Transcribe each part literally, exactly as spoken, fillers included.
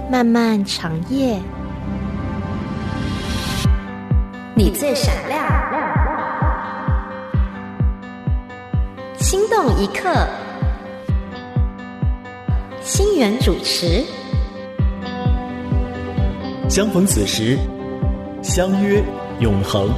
漫漫长夜，你最闪亮，心动一刻，心源主持。 相逢此时，相约永恒。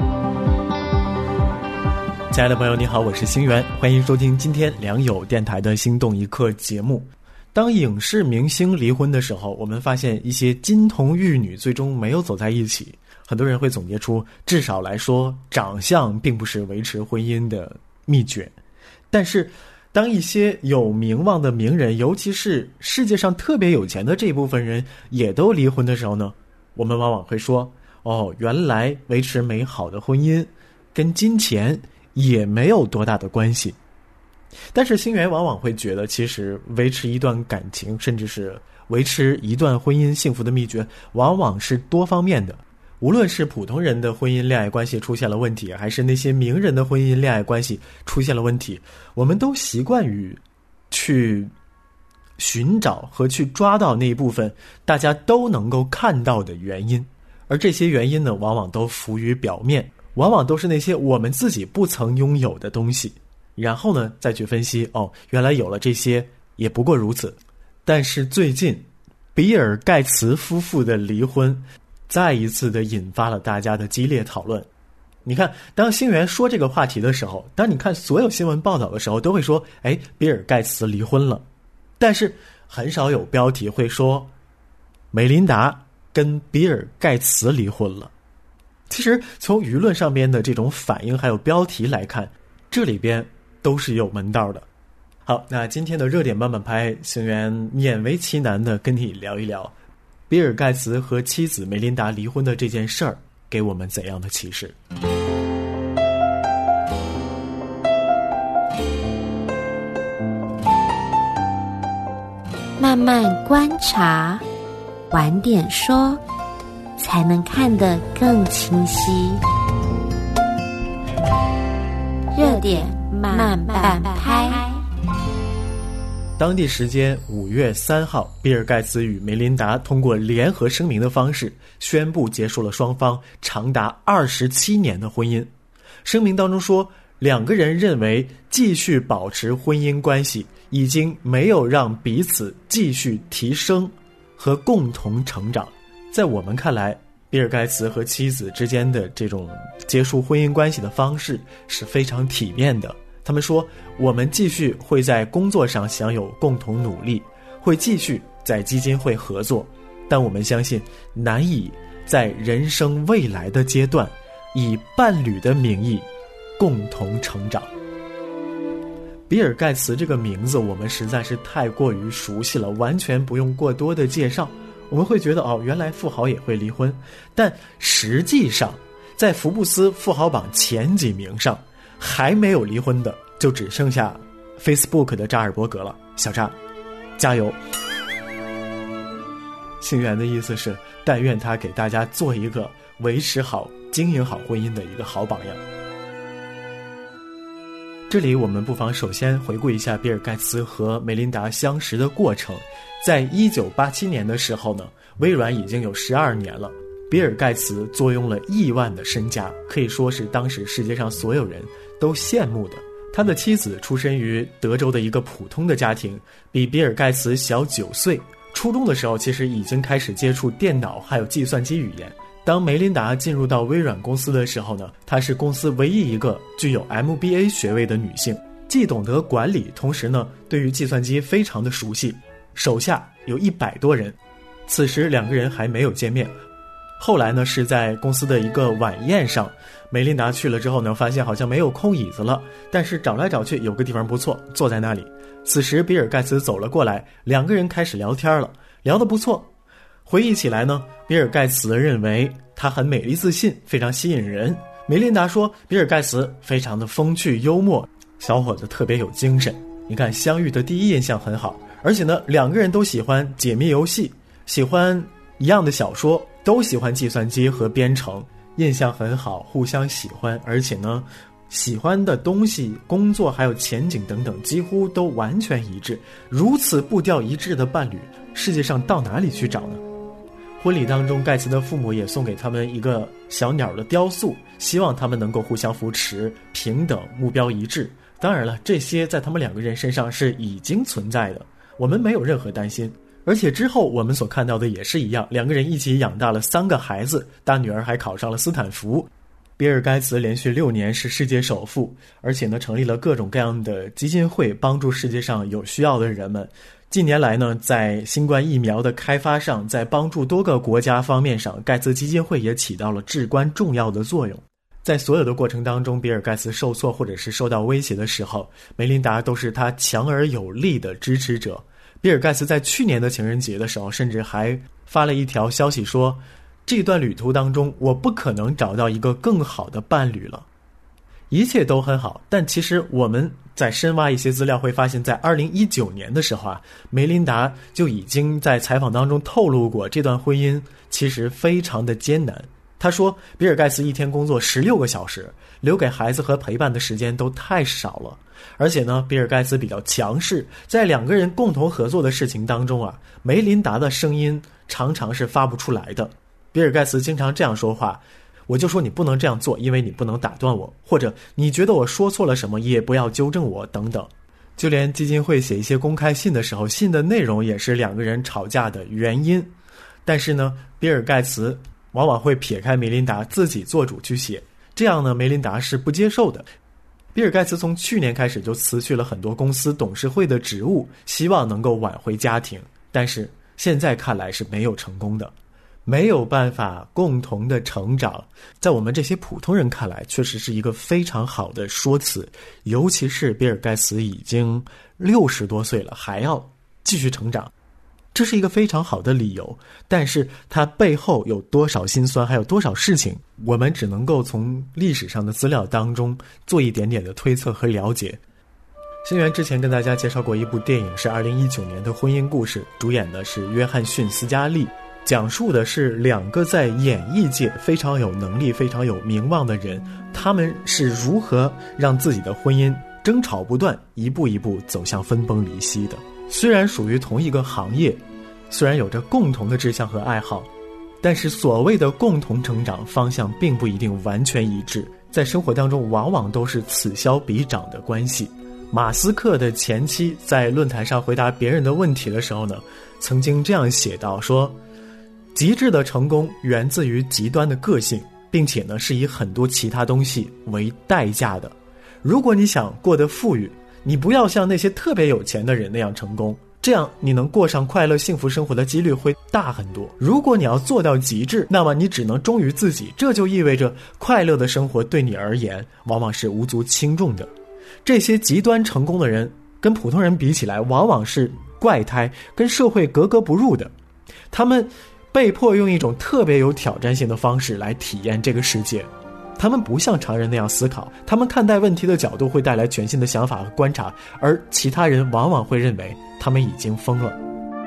亲爱的朋友你好，我是星源，欢迎收听今天良友电台的心动一刻节目。当影视明星离婚的时候，我们发现一些金童玉女最终没有走在一起，很多人会总结出，至少来说长相并不是维持婚姻的秘诀。但是当一些有名望的名人，尤其是世界上特别有钱的这一部分人也都离婚的时候呢，我们往往会说，哦，原来维持美好的婚姻跟金钱也没有多大的关系。但是星源往往会觉得，其实维持一段感情，甚至是维持一段婚姻幸福的秘诀，往往是多方面的。无论是普通人的婚姻恋爱关系出现了问题，还是那些名人的婚姻恋爱关系出现了问题，我们都习惯于去寻找和去抓到那一部分大家都能够看到的原因，而这些原因呢，往往都浮于表面，往往都是那些我们自己不曾拥有的东西。然后呢，再去分析，哦，原来有了这些也不过如此。但是最近比尔盖茨夫妇的离婚再一次的引发了大家的激烈讨论。你看，当星源说这个话题的时候，当你看所有新闻报道的时候，都会说，哎，比尔盖茨离婚了。但是很少有标题会说梅琳达跟比尔盖茨离婚了。其实从舆论上边的这种反应还有标题来看，这里边都是有门道的。好，那今天的热点慢慢拍，星源勉为其难的跟你聊一聊比尔盖茨和妻子梅琳达离婚的这件事儿给我们怎样的启示。 慢慢观察，晚点说，才能看得更清晰。热点慢半拍。 当地时间五月三号，比尔盖茨与梅琳达通过联合声明的方式宣布结束了双方长达二十七年的婚姻。声明当中说，两个人认为继续保持婚姻关系已经没有让彼此继续提升和共同成长。在我们看来，比尔盖茨和妻子之间的这种结束婚姻关系的方式是非常体面的。他们说，我们继续会在工作上享有共同努力，会继续在基金会合作，但我们相信难以在人生未来的阶段以伴侣的名义共同成长。比尔盖茨这个名字我们实在是太过于熟悉了，完全不用过多的介绍。我们会觉得，哦，原来富豪也会离婚。但实际上在福布斯富豪榜前几名上还没有离婚的就只剩下 Facebook 的扎尔伯格了。小扎加油。星源的意思是，但愿他给大家做一个维持好经营好婚姻的一个好榜样。这里我们不妨首先回顾一下比尔盖茨和梅琳达相识的过程。在一九八七年的时候呢，微软已经有十二年了，比尔盖茨坐拥了亿万的身家，可以说是当时世界上所有人都羡慕的。他的妻子出身于德州的一个普通的家庭，比比尔盖茨小九岁，初中的时候其实已经开始接触电脑还有计算机语言。当梅琳达进入到微软公司的时候呢，她是公司唯一一个具有 M B A 学位的女性，既懂得管理，同时呢对于计算机非常的熟悉，手下有一百多人。此时两个人还没有见面。后来呢，是在公司的一个晚宴上，梅琳达去了之后呢，发现好像没有空椅子了，但是找来找去有个地方不错，坐在那里。此时比尔盖茨走了过来，两个人开始聊天了，聊得不错。回忆起来呢，比尔盖茨认为她很美丽自信，非常吸引人。梅琳达说比尔盖茨非常的风趣幽默，小伙子特别有精神。你看，相遇的第一印象很好，而且呢两个人都喜欢解密游戏，喜欢一样的小说，都喜欢计算机和编程，印象很好，互相喜欢，而且呢喜欢的东西、工作还有前景等等几乎都完全一致。如此步调一致的伴侣，世界上到哪里去找呢？婚礼当中，盖茨的父母也送给他们一个小鸟的雕塑，希望他们能够互相扶持、平等、目标一致。当然了，这些在他们两个人身上是已经存在的，我们没有任何担心。而且之后我们所看到的也是一样，两个人一起养大了三个孩子，大女儿还考上了斯坦福。比尔盖茨连续六年是世界首富，而且呢成立了各种各样的基金会，帮助世界上有需要的人们。近年来呢，在新冠疫苗的开发上，在帮助多个国家方面上，盖茨基金会也起到了至关重要的作用。在所有的过程当中，比尔盖茨受挫或者是受到威胁的时候，梅琳达都是他强而有力的支持者。比尔盖茨在去年的情人节的时候，甚至还发了一条消息说，这段旅途当中我不可能找到一个更好的伴侣了。一切都很好，但其实我们在深挖一些资料会发现，在二零一九年的时候啊，梅琳达就已经在采访当中透露过，这段婚姻其实非常的艰难。他说比尔盖茨一天工作十六个小时，留给孩子和陪伴的时间都太少了。而且呢，比尔盖茨比较强势，在两个人共同合作的事情当中啊，梅琳达的声音常常是发不出来的。比尔盖茨经常这样说话，我就说你不能这样做，因为你不能打断我，或者你觉得我说错了什么也不要纠正我等等。就连基金会写一些公开信的时候，信的内容也是两个人吵架的原因。但是呢，比尔盖茨往往会撇开梅琳达自己做主去写，这样呢，梅琳达是不接受的。比尔盖茨从去年开始就辞去了很多公司董事会的职务，希望能够挽回家庭，但是现在看来是没有成功的。没有办法共同的成长，在我们这些普通人看来确实是一个非常好的说辞，尤其是比尔盖茨已经六十多岁了还要继续成长，这是一个非常好的理由。但是它背后有多少辛酸，还有多少事情，我们只能够从历史上的资料当中做一点点的推测和了解。星源之前跟大家介绍过一部电影，是二零一九年的婚姻故事，主演的是约翰逊斯嘉丽，讲述的是两个在演艺界非常有能力、非常有名望的人，他们是如何让自己的婚姻争吵不断，一步一步走向分崩离析的。虽然属于同一个行业，虽然有着共同的志向和爱好，但是所谓的共同成长方向并不一定完全一致，在生活当中往往都是此消彼长的关系。马斯克的前妻在论坛上回答别人的问题的时候呢，曾经这样写道说，极致的成功源自于极端的个性，并且呢是以很多其他东西为代价的。如果你想过得富裕，你不要像那些特别有钱的人那样成功，这样你能过上快乐幸福生活的几率会大很多。如果你要做到极致，那么你只能忠于自己，这就意味着快乐的生活对你而言往往是无足轻重的。这些极端成功的人跟普通人比起来，往往是怪胎，跟社会格格不入的。他们被迫用一种特别有挑战性的方式来体验这个世界，他们不像常人那样思考，他们看待问题的角度会带来全新的想法和观察，而其他人往往会认为他们已经疯了。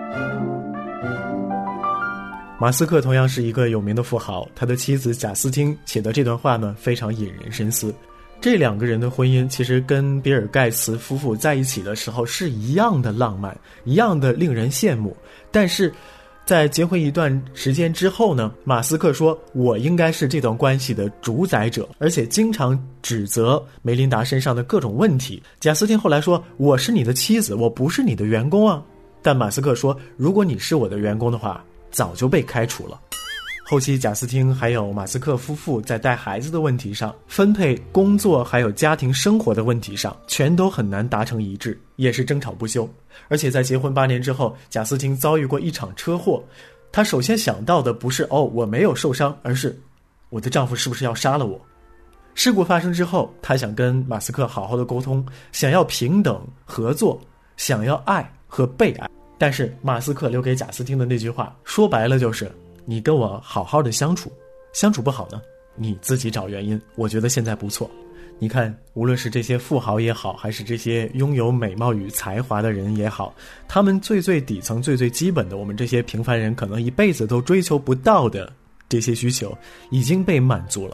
马斯克同样是一个有名的富豪，他的妻子贾斯汀写的这段话呢，非常引人深思。这两个人的婚姻其实跟比尔盖茨夫妇在一起的时候是一样的浪漫，一样的令人羡慕，但是在结婚一段时间之后呢，马斯克说我应该是这段关系的主宰者，而且经常指责梅琳达身上的各种问题。贾斯汀后来说，我是你的妻子，我不是你的员工啊。但马斯克说，如果你是我的员工的话，早就被开除了。后期贾斯汀还有马斯克夫妇在带孩子的问题上，分配工作还有家庭生活的问题上，全都很难达成一致，也是争吵不休。而且在结婚八年之后，贾斯汀遭遇过一场车祸，他首先想到的不是哦我没有受伤，而是我的丈夫是不是要杀了我。事故发生之后，他想跟马斯克好好的沟通，想要平等合作，想要爱和被爱。但是马斯克留给贾斯汀的那句话，说白了就是你跟我好好的相处，相处不好呢，你自己找原因。我觉得现在不错。你看，无论是这些富豪也好，还是这些拥有美貌与才华的人也好，他们最最底层最最基本的，我们这些平凡人可能一辈子都追求不到的这些需求已经被满足了。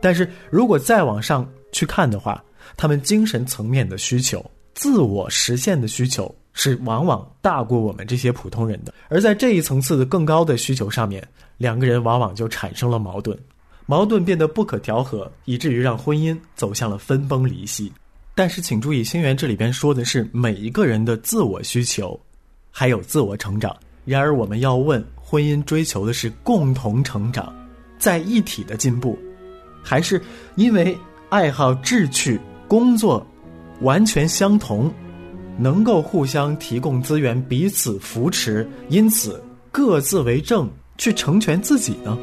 但是如果再往上去看的话，他们精神层面的需求、自我实现的需求是往往大过我们这些普通人的。而在这一层次的更高的需求上面，两个人往往就产生了矛盾，矛盾变得不可调和，以至于让婚姻走向了分崩离析。但是请注意，星源这里边说的是每一个人的自我需求还有自我成长，然而我们要问，婚姻追求的是共同成长，在一体的进步，还是因为爱好、志趣、工作完全相同，能够互相提供资源，彼此扶持，因此各自为政，去成全自己呢？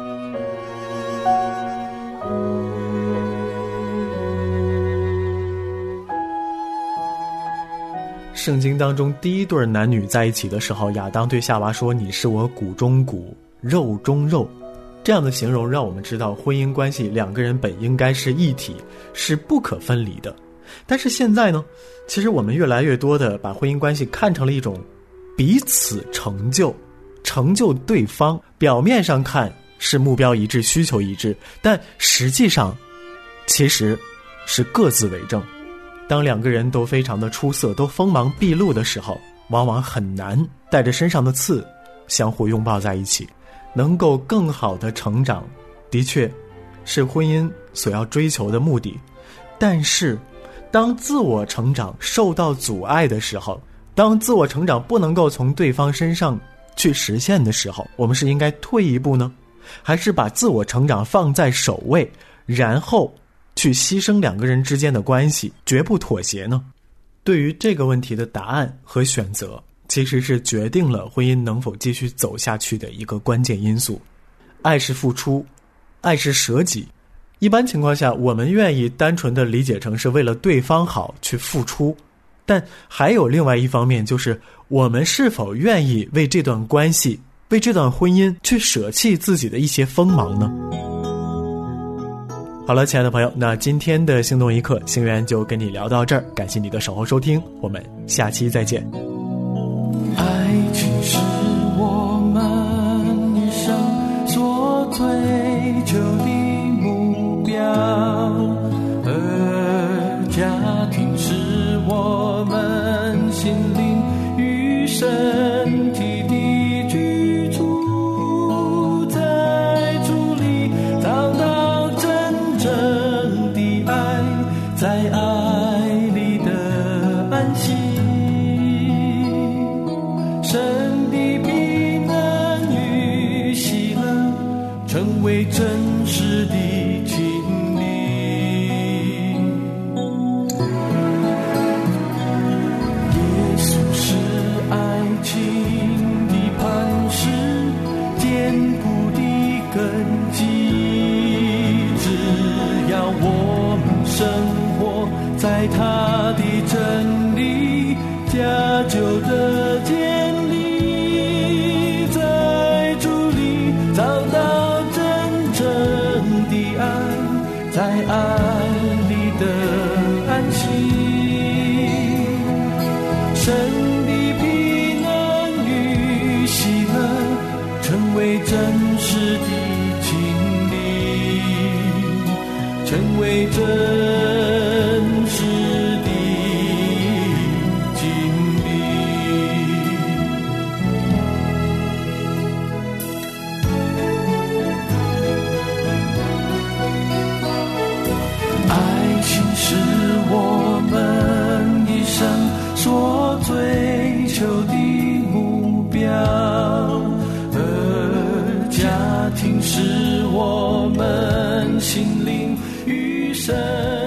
圣经当中第一对男女在一起的时候，亚当对夏娃说，你是我骨中骨，肉中肉。这样的形容让我们知道，婚姻关系两个人本应该是一体，是不可分离的。但是现在呢，其实我们越来越多的把婚姻关系看成了一种彼此成就，成就对方。表面上看是目标一致、需求一致，但实际上其实是各自为政。当两个人都非常的出色，都锋芒毕露的时候，往往很难带着身上的刺相互拥抱在一起。能够更好的成长，的确是婚姻所要追求的目的。但是当自我成长受到阻碍的时候，当自我成长不能够从对方身上去实现的时候，我们是应该退一步呢，还是把自我成长放在首位，然后去牺牲两个人之间的关系，绝不妥协呢？对于这个问题的答案和选择，其实是决定了婚姻能否继续走下去的一个关键因素。爱是付出，爱是舍己。一般情况下，我们愿意单纯的理解成是为了对方好去付出，但还有另外一方面，就是我们是否愿意为这段关系、为这段婚姻去舍弃自己的一些锋芒呢？好了，亲爱的朋友，那今天的心动一刻，星源就跟你聊到这儿，感谢你的守候收听，我们下期再见。 爱情是我们一生所追求的目标，而家庭是我们心灵与身体的居住，在主里找到真正的爱，在爱里的安息，神的平安与喜乐成为真实的经历。耶稣是爱情的磐石，坚固的根基，只要我们生活在他的真理，家就的建立，在主里找到真正的爱，在爱里的安息，神的平安与喜乐成为真实的经历，成为真实的经历。爱情是我们一生所追求的目标，而家庭是我们心灵与神